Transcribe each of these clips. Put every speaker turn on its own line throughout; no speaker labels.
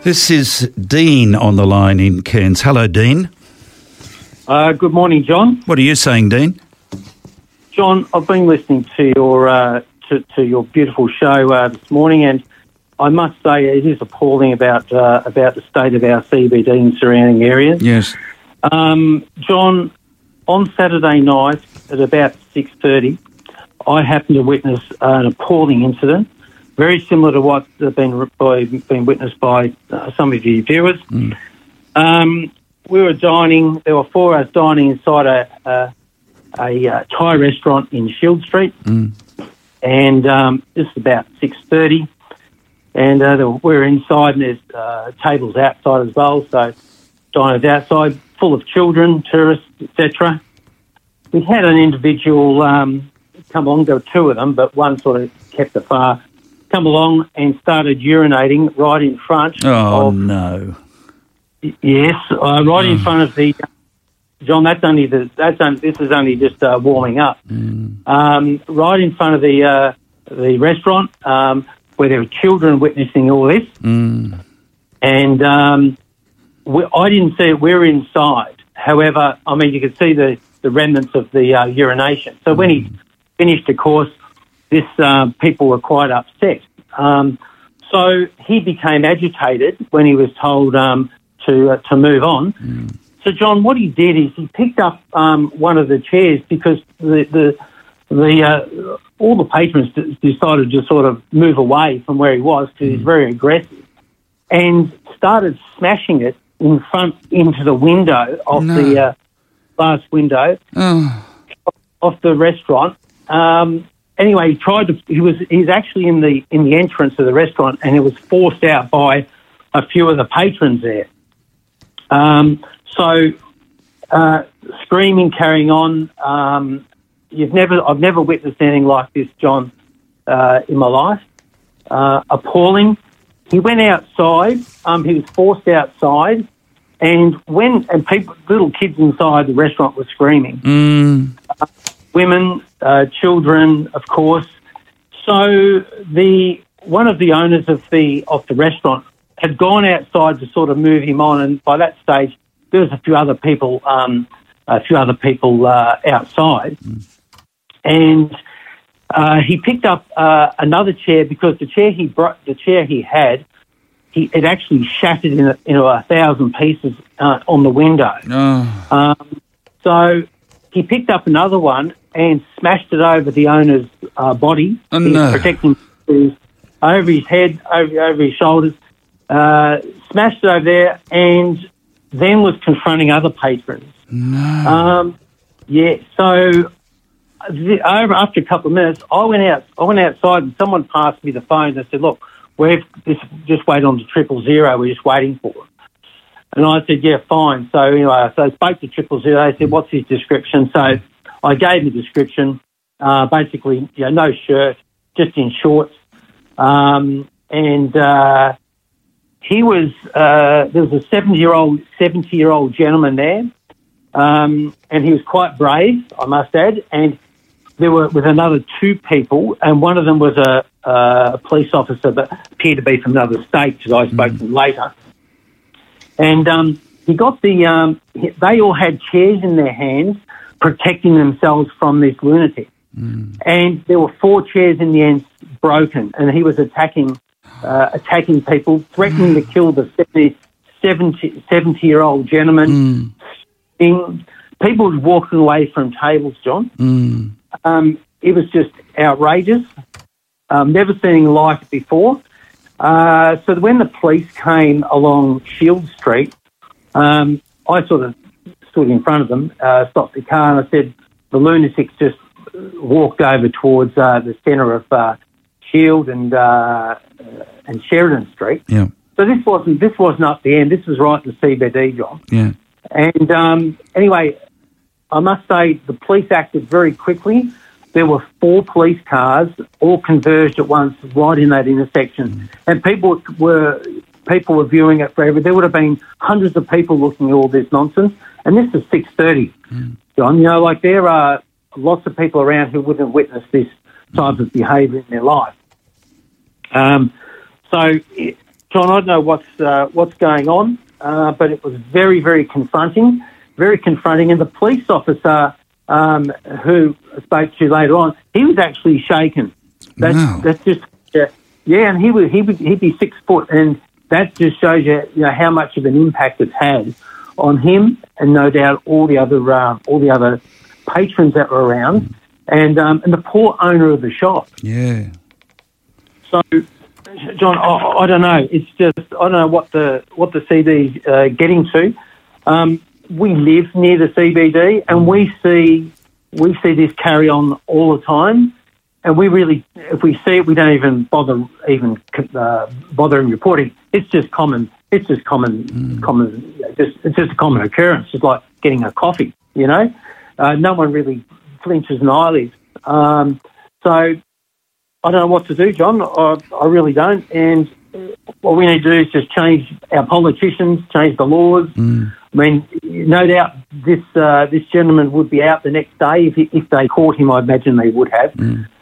This is Dean on the line in Cairns. Hello, Dean.
Good morning, John.
What are you saying, Dean?
John, I've been listening to your beautiful show this morning, and I must say it is appalling about the state of our CBD and surrounding areas.
Yes.
John, on Saturday night at about 6:30, I happened to witness an appalling incident, very similar to what's been witnessed by some of your viewers. We were dining. There were 4 of us dining inside a Thai restaurant in Shield Street, and this is about 6:30, and we're inside, and there's tables outside as well. So diners outside, full of children, tourists, etc. We had an individual come along. There were 2 of them, but one sort of kept afar. Come along and started urinating right in front.
Oh no!
Yes, right in front of the. John, this is only just warming up. Right in front of the restaurant where there were children witnessing all this, and I didn't see it. We were inside. However, I mean, you could see the remnants of the urination. So when he finished the course, people were quite upset. So he became agitated when he was told to move on. So, John, what he did is he picked up one of the chairs because all the patrons decided to sort of move away from where he was because he's very aggressive, and started smashing it in front into the window of the glass window of the restaurant. Anyway, he's actually in the entrance of the restaurant, and it was forced out by a few of the patrons there. So screaming, carrying on. I've never witnessed anything like this, John, in my life. Appalling. He went outside. He was forced outside, and little kids inside the restaurant were screaming. Women, children, of course. So one of the owners of the restaurant had gone outside to sort of move him on, and by that stage there was a few other people outside, and he picked up another chair because the chair he had, it actually shattered into 1,000 pieces on the window. So he picked up another one and smashed it over the owner's body, protecting over his head, over his shoulders. Smashed it over there, and then was confronting other patrons. So after a couple of minutes, I went outside, and someone passed me the phone. They said, "Look, just wait on the 000. We're just waiting for it." And I said, "Yeah, fine." So anyway, I spoke to 000. They said, "What's his description?" So I gave him a description. Basically, no shirt, just in shorts, and. He was. There was a 70-year-old gentleman there, and he was quite brave, I must add. And there were with another 2 people, and one of them was a police officer that appeared to be from another state, because I spoke to him later. And he got they all had chairs in their hands, protecting themselves from this lunatic. And there were 4 chairs in the end broken, and he was attacking people, threatening to kill the 70-year-old gentleman. People were walking away from tables, John. It was just outrageous. Never seen anything like it before. So when the police came along Shield Street, I sort of stood in front of them, stopped the car, and I said, the lunatics just walked over towards the centre of Shield and Sheridan Street. Yeah. So this wasn't up the end. This was right in the CBD, John.
Yeah.
And anyway, I must say the police acted very quickly. There were 4 police cars, all converged at once right in that intersection, and people were viewing it forever. There would have been hundreds of people looking at all this nonsense, and this is 6:30, John. There are lots of people around who wouldn't have witnessed this type of behaviour in their life. So John, I don't know what's going on, but it was very, very confronting. And the police officer who I spoke to later on, he was actually shaken. That's just and he'd be 6 foot, and that just shows you how much of an impact it's had on him, and no doubt all the other patrons that were around, and the poor owner of the shop.
Yeah.
So, John, I don't know. It's just I don't know what the CBD's getting to. We live near the CBD, and we see this carry on all the time. And we really, if we see it, we don't even bother reporting. It's just common. It's just common. It's just a common occurrence. It's like getting a coffee. No one really flinches an eyelid. So I don't know what to do, John. I really don't. And what we need to do is just change our politicians, change the laws. I mean, no doubt this gentleman would be out the next day if they caught him. I imagine they would have.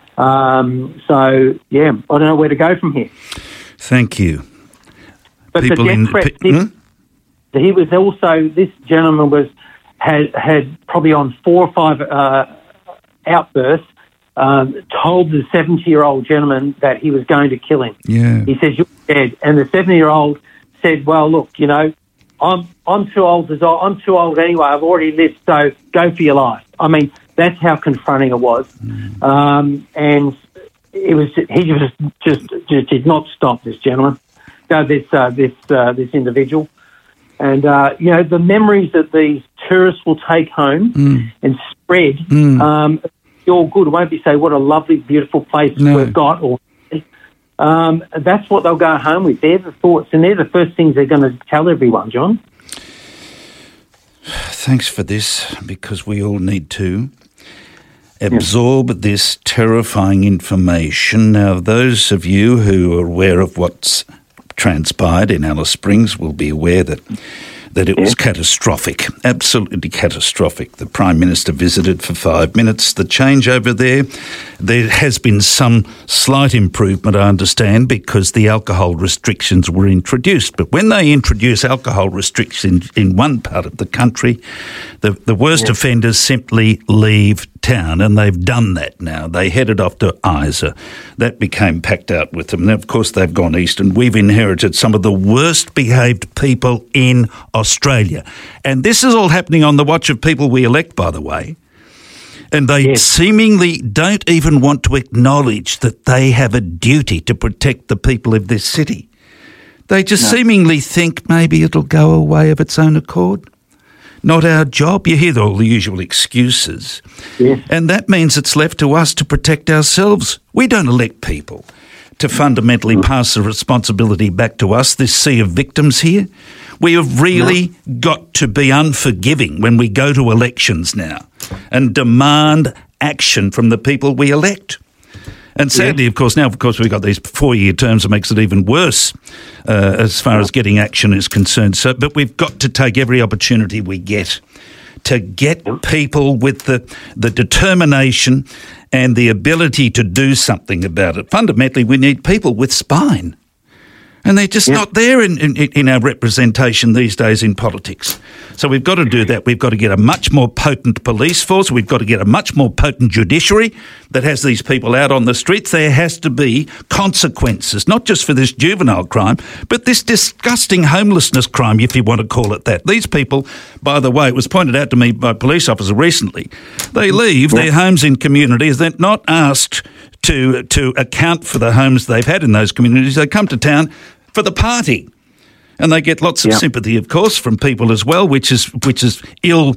So, yeah, I don't know where to go from here.
Thank you.
But
People
the death threat, he was also, this gentleman had probably on 4 or 5 outbursts, told the 70-year-old gentleman that he was going to kill him.
Yeah.
He says, "You're dead." And the 70-year-old said, "Well, look, I'm too old anyway. I've already lived, so go for your life." I mean, that's how confronting it was. And it was he just did not stop, this gentleman, this individual. And the memories that these tourists will take home and spread, all good. It won't be say what a lovely, beautiful place we've got, or that's what they'll go home with. They're the thoughts, and they're the first things they're going to tell everyone, John.
Thanks for this, because we all need to absorb this terrifying information. Now, those of you who are aware of what's transpired in Alice Springs will be aware that it was catastrophic, absolutely catastrophic. The Prime Minister visited for 5 minutes. The change over there has been some slight improvement, I understand, because the alcohol restrictions were introduced. But when they introduce alcohol restrictions in one part of the country, the worst offenders simply leave town, and they've done that now. They headed off to Isa. That became packed out with them. And of course, they've gone east, and we've inherited some of the worst behaved people in Australia. And this is all happening on the watch of people we elect, by the way. And they seemingly don't even want to acknowledge that they have a duty to protect the people of this city. They just seemingly think maybe it'll go away of its own accord. Not our job. You hear all the usual excuses. Yes. And that means it's left to us to protect ourselves. We don't elect people to fundamentally pass the responsibility back to us, this sea of victims here. We have really got to be unforgiving when we go to elections now and demand action from the people we elect. And sadly, of course, we've got these 4-year terms that makes it even worse as far as getting action is concerned. So, but we've got to take every opportunity we get to get people with the determination and the ability to do something about it. Fundamentally, we need people with spine. And they're just not there in our representation these days in politics. So we've got to do that. We've got to get a much more potent police force. We've got to get a much more potent judiciary that has these people out on the streets. There has to be consequences, not just for this juvenile crime, but this disgusting homelessness crime, if you want to call it that. These people, by the way, it was pointed out to me by a police officer recently, they leave their homes in communities. They're not asked to account for the homes they've had in those communities. They come to town for the party. And they get lots of sympathy, of course, from people as well, which is ill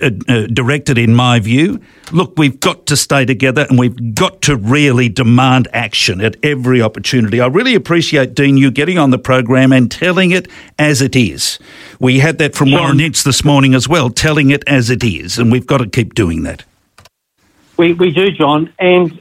directed in my view. Look, we've got to stay together, and we've got to really demand action at every opportunity. I really appreciate, Dean, you getting on the program and telling it as it is. We had that from Warren Hitz this morning as well, telling it as it is, and we've got to keep doing that.
We do, John. And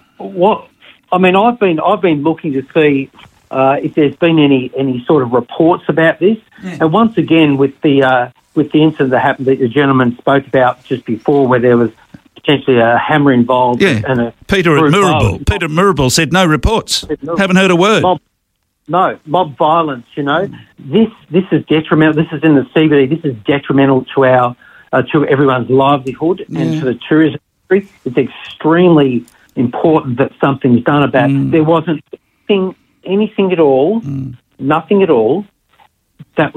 I've been looking to see if there's been any sort of reports about this. And once again, with the incident that happened that the gentleman spoke about just before, where there was potentially a hammer involved.
And Peter at Moorabool. Peter Moorabool said no reports. Haven't heard a word.
mob violence. This is detrimental. This is in the CBD. This is detrimental to our to everyone's livelihood and to the tourism industry. It's extremely important that something's done about it. There wasn't anything at all, nothing at all that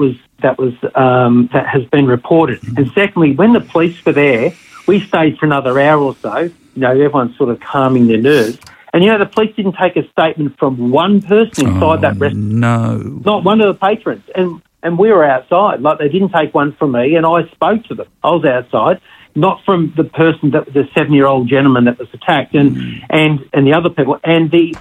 has been reported. And secondly, when the police were there, we stayed for another hour or so. Everyone's sort of calming their nerves. And, the police didn't take a statement from one person inside that restaurant.
No.
Not one of the patrons. And we were outside. Like, they didn't take one from me, and I spoke to them. I was outside, not from the person, the 7-year-old gentleman that was attacked, and the other people. And the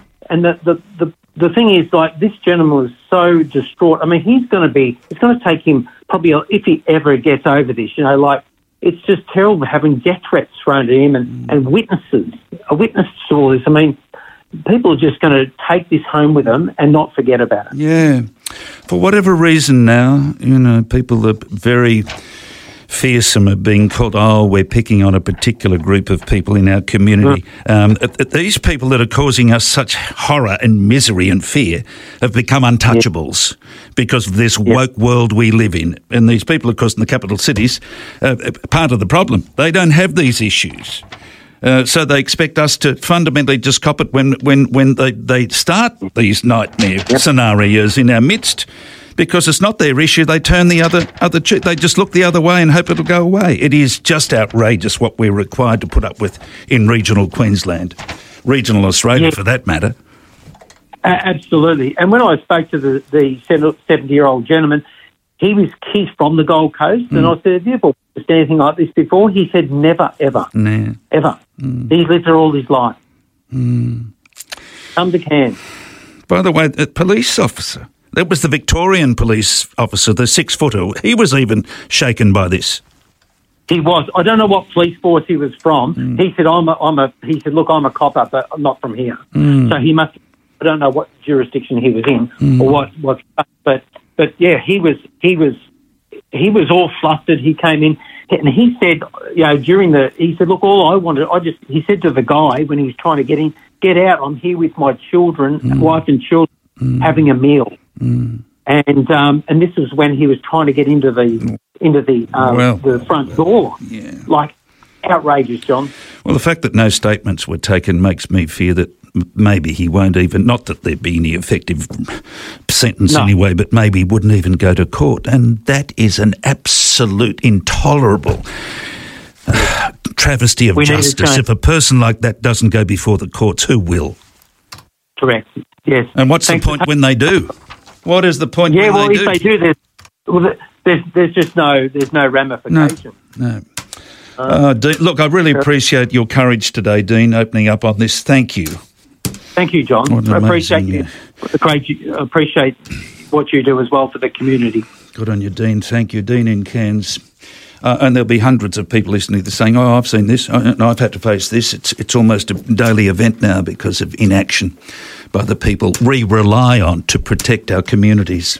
thing is, like, this gentleman was so distraught. I mean, it's going to take him probably, if he ever gets over this, it's just terrible having death threats thrown at him and witnesses, a witness to all this. I mean, people are just going to take this home with them and not forget about it.
Yeah. For whatever reason now, people are very fearsome of being called, we're picking on a particular group of people in our community. These people that are causing us such horror and misery and fear have become untouchables because of this woke world we live in. And these people, of course, in the capital cities, part of the problem, they don't have these issues. So they expect us to fundamentally just cop it when they start these nightmare scenarios in our midst. Because it's not their issue, they turn the other cheek. They just look the other way and hope it'll go away. It is just outrageous what we're required to put up with in regional Queensland, regional Australia for that matter.
Absolutely. And when I spoke to the 70-year-old gentleman, he's from the Gold Coast, and I said, have you ever witnessed anything like this before? He said, never, ever, ever. He's lived there all his life. Come to Cairns.
By the way, a police officer, that was the Victorian police officer, the 6-footer. He was even shaken by this.
He was. I don't know what police force he was from. He said, He said, look, I'm a copper, but I'm not from here. So he must. I don't know what jurisdiction he was in or what. But yeah, he was all flustered. He came in and he said, he said, look, all I wanted, he said to the guy when he was trying to get out. I'm here with my children, wife and children, having a meal. And this was when he was trying to get into the front door. Yeah. Like, outrageous, John.
Well, the fact that no statements were taken makes me fear that maybe he won't even, not that there'd be any effective sentence anyway, but maybe wouldn't even go to court. And that is an absolute intolerable travesty of justice. If a person like that doesn't go before the courts, who will?
Correct. Yes.
And what's the point when they do? What is the point when they do?
Yeah, well, if they do, there's no ramification.
No. Dean, look, I really appreciate your courage today, Dean, opening up on this. Thank you.
Thank you, John. I appreciate appreciate what you do as well for the community.
Good on you, Dean. Thank you. Dean in Cairns. And there'll be hundreds of people listening to this saying, I've seen this, I've had to face this. It's almost a daily event now because of inaction by the people we rely on to protect our communities.